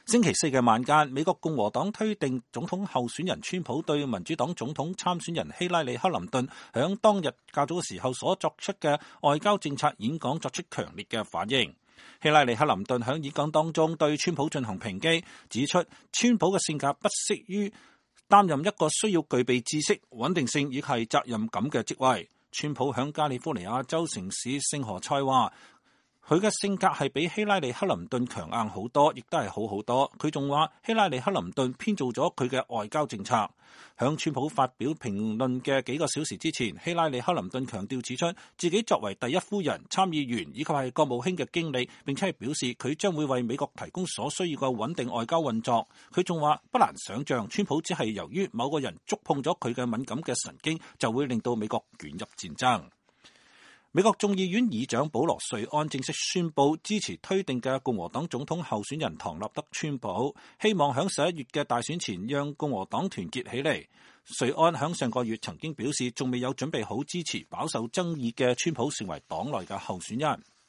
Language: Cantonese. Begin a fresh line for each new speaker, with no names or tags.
星期四嘅晚間，美國共和黨推定總統候選人川普對民主黨總統參選人希拉里·克林頓響當日較早嘅時候所作出嘅外交政策演講作出強烈嘅反應。希拉里·克林頓響演講當中對川普進行抨擊，指出川普嘅性格不適於擔任一個需要具備知識、穩定性以及責任感嘅職位。川普響加利福尼亞州城市聖何塞話，佢嘅性格係比希拉里·克林頓強硬好多，亦都係好好多。佢仲話希拉里·克林頓編造咗佢嘅外交政策。響川普發表評論嘅幾個小時之前，希拉里·克林頓強調指出自己作為第一夫人、參議員以及係國務卿嘅經理，並且係表示佢將會為美國提供所需要嘅穩定外交運作。佢仲話不難想像，川普只係由於某個人觸碰咗佢嘅敏感嘅神經，就會令到美國捲入戰爭。美國眾議院議長保羅·瑞安正式宣布支持推定嘅共和黨總統候選人唐納德·川普，希望喺11月嘅大選前讓共和黨團結起嚟。瑞安喺上個月曾經表示，仲未有準備好支持飽受爭議嘅川普成為黨內嘅候選人。